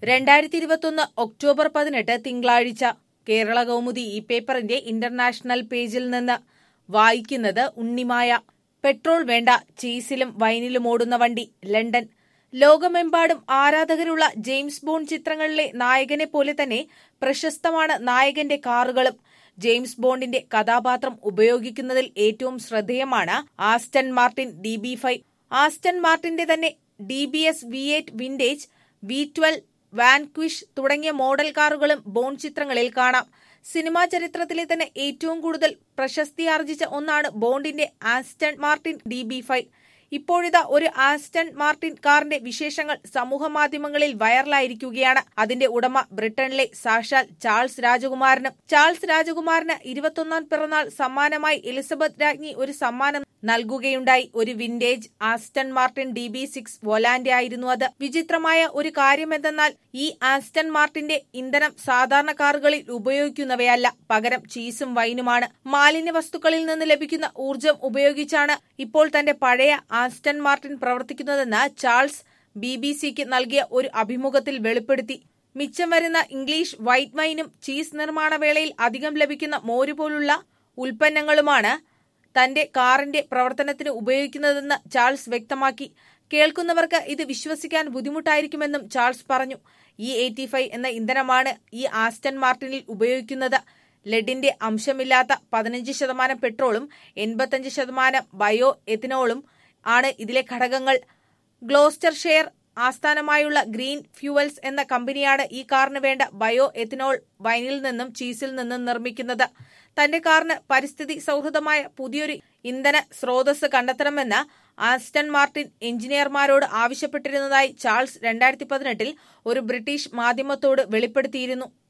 2021 October 18 തിങ്കളാഴ്ച കേരള കൗമുദി ഈ പേപ്പറിന്റെ ഇന്റർനാഷണൽ പേജിൽ നിന്ന് വായിക്കുന്നത് ഉണ്ണിമായ. പെട്രോൾ വേണ്ട, ചീസിലും വൈനിലും ഓടുന്ന വണ്ടി. ലണ്ടൻ. ലോകമെമ്പാടും ആരാധകരുള്ള ജെയിംസ് ബോണ്ട് ചിത്രങ്ങളിലെ നായകനെ പോലെ തന്നെ പ്രശസ്തമാണ് നായകന്റെ കാറുകളും. ജെയിംസ് ബോണ്ടിന്റെ കഥാപാത്രം ഉപയോഗിക്കുന്നതിൽ ഏറ്റവും ശ്രദ്ധേയമാണ് ആസ്റ്റൺ മാർട്ടിൻ DB5. ആസ്റ്റൺ മാർട്ടിന്റെ തന്നെ DBS V8 വിന്റേജ്, V12, വാൻക്വിഷ് തുടങ്ങിയ മോഡൽ കാറുകളും ബോണ്ട് ചിത്രങ്ങളിൽ കാണാം. സിനിമാ ചരിത്രത്തിലെ തന്നെ ഏറ്റവും കൂടുതൽ പ്രശസ്തിയാർജിച്ച ഒന്നാണ് ബോണ്ടിന്റെ ആസ്റ്റൺ മാർട്ടിൻ DB5. ഇപ്പോഴിതാ ഒരു ആസ്റ്റൺ മാർട്ടിൻ കാറിന്റെ വിശേഷങ്ങൾ സമൂഹ മാധ്യമങ്ങളിൽ വൈറലായിരിക്കുകയാണ്. അതിന്റെ ഉടമ ബ്രിട്ടനിലെ സാക്ഷാൽ ചാൾസ് രാജകുമാരനും. ചാൾസ് രാജകുമാരന് 21ാം പിറന്നാൾ സമ്മാനമായി എലിസബത്ത് രാജ്ഞി ഒരു സമ്മാനം നൽകുകയുണ്ടായി. ഒരു വിന്റേജ് ആസ്റ്റൺ മാർട്ടിൻ DB6 വൊലാന്റെ ആയിരുന്നു അത്. വിചിത്രമായ ഒരു കാര്യമെന്തെന്നാൽ ഈ ആസ്റ്റൺ മാർട്ടിന്റെ ഇന്ധനം സാധാരണ കാറുകളിൽ ഉപയോഗിക്കുന്നവയല്ല, പകരം ചീസും വൈനുമാണ്. മാലിന്യ വസ്തുക്കളിൽ നിന്ന് ലഭിക്കുന്ന ഊർജം ഉപയോഗിച്ചാണ് ഇപ്പോൾ തന്റെ പഴയ ആസ്റ്റൺ മാർട്ടിൻ പ്രവർത്തിക്കുന്നതെന്ന് ചാൾസ് BBC-ക്ക് നൽകിയ ഒരു അഭിമുഖത്തിൽ വെളിപ്പെടുത്തി. മിച്ചം വരുന്ന ഇംഗ്ലീഷ് വൈറ്റ് വൈനും ചീസ് നിർമ്മാണ വേളയിൽ അധികം ലഭിക്കുന്ന മോര് പോലുള്ള ഉൽപ്പന്നങ്ങളുമാണ് തന്റെ കാറിന്റെ പ്രവർത്തനത്തിന് ഉപയോഗിക്കുന്നതെന്ന് ചാൾസ് വ്യക്തമാക്കി. കേൾക്കുന്നവർക്ക് ഇത് വിശ്വസിക്കാൻ ബുദ്ധിമുട്ടായിരിക്കുമെന്നും ചാൾസ് പറഞ്ഞു. E85 എന്ന ഇന്ധനമാണ് ഈ ആസ്റ്റൺ മാർട്ടിനിൽ ഉപയോഗിക്കുന്നത്. ലെഡിന്റെ അംശമില്ലാത്ത 15% പെട്രോളും 85% ബയോ എഥനോളും ആണ് ഇതിലെ ഘടകങ്ങൾ. ഗ്ലോസ്റ്റർഷെയർ ആസ്ഥാനമായുള്ള ഗ്രീൻ ഫ്യൂവൽസ് എന്ന കമ്പനിയാണ് ഈ കാറിന് വേണ്ട ബയോ എഥനോൾ വൈനിൽ നിന്നും ചീസിൽ നിന്നും നിർമ്മിക്കുന്നത്. തന്റെ കാറിന് പരിസ്ഥിതി സൗഹൃദമായ പുതിയൊരു ഇന്ധന സ്രോതസ് കണ്ടെത്തണമെന്ന് ആസ്റ്റൺ മാർട്ടിൻ എഞ്ചിനീയർമാരോട് ആവശ്യപ്പെട്ടിരുന്നതായി ചാൾസ് 2018 ഒരു ബ്രിട്ടീഷ് മാധ്യമത്തോട് വെളിപ്പെടുത്തിയിരുന്നു.